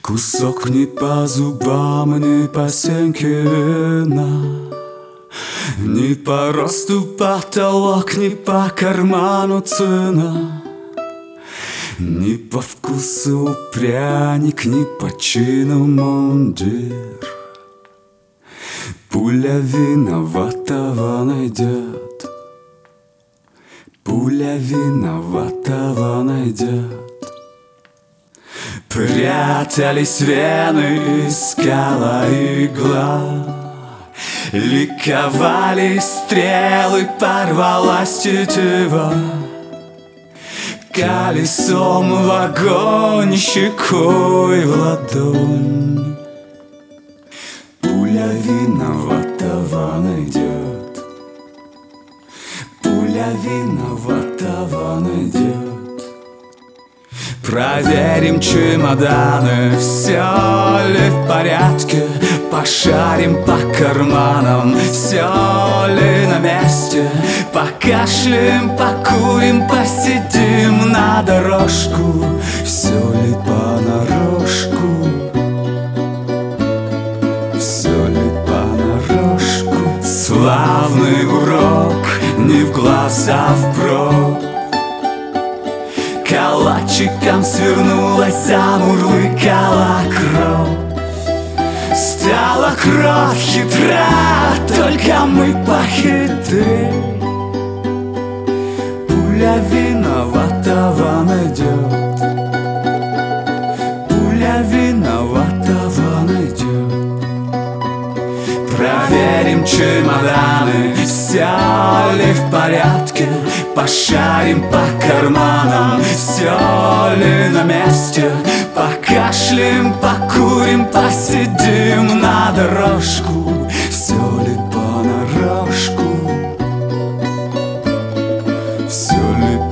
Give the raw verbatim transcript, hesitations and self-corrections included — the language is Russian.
Кусок не по зубам, не по сенке вина, ни по росту потолок, ни по карману цена, ни по вкусу пряник, ни по чину мундир. Пуля виноватого найдет, пуля виноватого найдет. Прятались вены, искала игла, ликовали стрелы, порвалась тетива. Колесом в огонь, щекой в ладонь. Пуля виноватого найдет, пуля виноватого найдет. Проверим чемоданы, все ли в порядке. Пошарим по карманам, все ли на месте. Покашляем, покурим, посидим на дорожку. Все ли понарошку, все ли понарошку. Славный урок, не в глаз, а впрок. Калачиком свернулась, замурлыкала кровь. Стала кровь хитра, только мы похитры. Пуля виноватого найдет, пуля виноватого найдет. Проверим чемоданы, все ли в порядке. Пошарим по карманам, все ли на месте. Покашляем, покурим, посидим на дорожку. Все ли понарошку, все ли